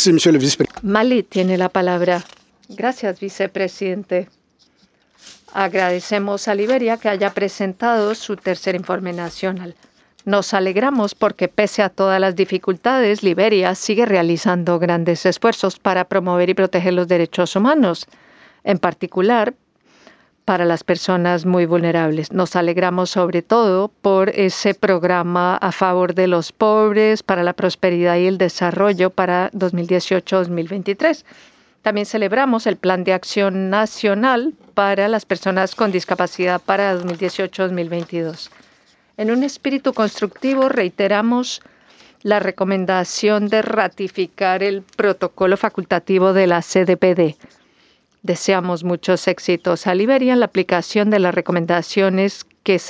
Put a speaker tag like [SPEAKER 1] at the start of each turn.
[SPEAKER 1] Merci, Monsieur le Vice-président.
[SPEAKER 2] Mali tiene la palabra. Gracias, vicepresidente. Agradecemos a Liberia que haya presentado su tercer informe nacional. Nos alegramos porque pese a todas las dificultades, Liberia sigue realizando grandes esfuerzos para promover y proteger los derechos humanos, en particular para las personas muy vulnerables. Nos alegramos sobre todo por ese programa a favor de los pobres, para la prosperidad y el desarrollo para 2018-2023. También celebramos el Plan de Acción Nacional para las personas con discapacidad para 2018-2022. En un espíritu constructivo, reiteramos la recomendación de ratificar el protocolo facultativo de la CDPD. Deseamos muchos éxitos a Liberia en la aplicación de las recomendaciones que